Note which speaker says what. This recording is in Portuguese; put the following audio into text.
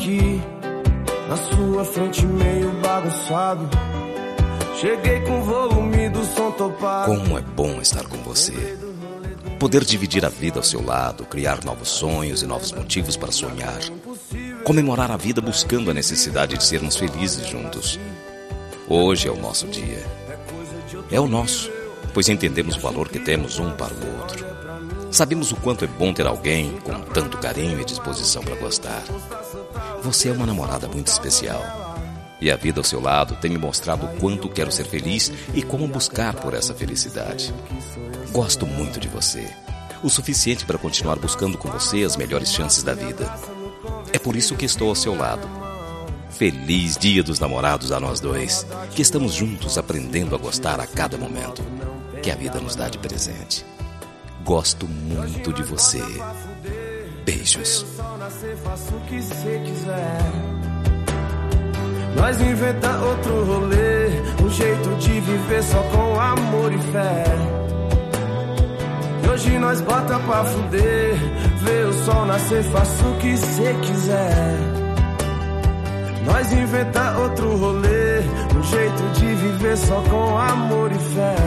Speaker 1: aqui na sua frente meio bagunçado. Cheguei com o volume do som topado.
Speaker 2: Como é bom estar com você. Poder dividir a vida ao seu lado, criar novos sonhos e novos motivos para sonhar. Comemorar a vida buscando a necessidade de sermos felizes juntos. Hoje é o nosso dia. É o nosso, pois entendemos o valor que temos um para o outro. Sabemos o quanto é bom ter alguém com tanto carinho e disposição para gostar. Você é uma namorada muito especial. E a vida ao seu lado tem me mostrado o quanto quero ser feliz e como buscar por essa felicidade. Gosto muito de você. O suficiente para continuar buscando com você as melhores chances da vida. É por isso que estou ao seu lado. Feliz Dia dos Namorados a nós dois, que estamos juntos aprendendo a gostar a cada momento que a vida nos dá de presente. Gosto muito de você. Beijos.
Speaker 1: Nós inventa outro rolê, um jeito de viver só com amor e fé. E hoje nós bota pra fuder, vê o sol nascer, faça o que cê quiser. Nós inventa outro rolê, um jeito de viver só com amor e fé.